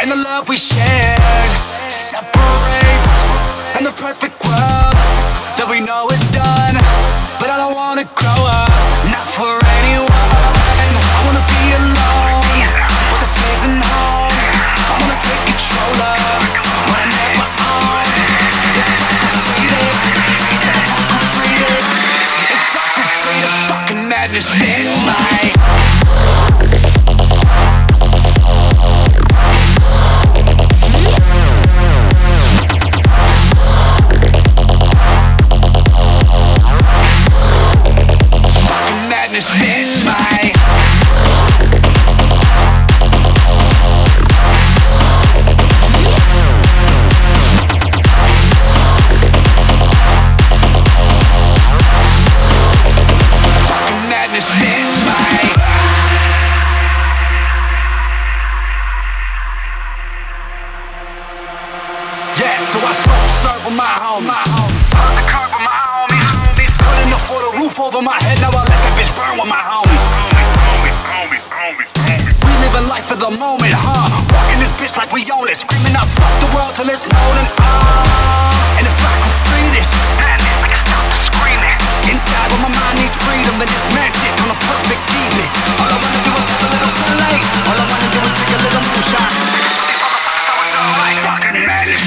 and the love we shared separates, and the perfect world that we know is done. But I don't wanna grow up, not for anyone. I wanna be alone, with the season home. I wanna take control of what I never own. If I could free it, if I could free it, if I could free the fucking madness in my so I smoke, serve with my homies. Burn the curb with my homies. Couldn't afford a roof over my head, now I let that bitch burn with my homies. We living life for the moment, huh? Walking this bitch like we own it, screaming out fuck the world till it's known and and if I could free this madness, I can stop the screaming. Inside where my mind needs freedom, and it's magic on a perfect evening. All I wanna do is have a little sunlight. All I wanna do is drink a little moonshine. Fucking madness.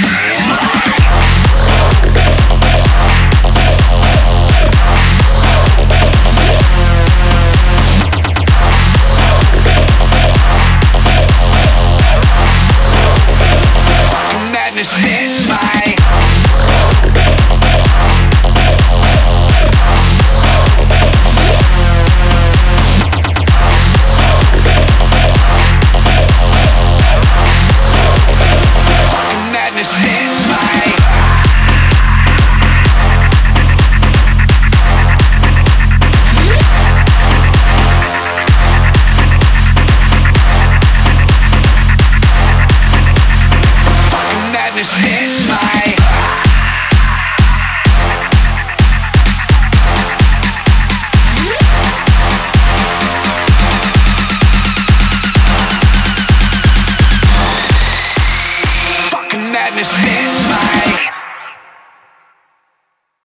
Madness.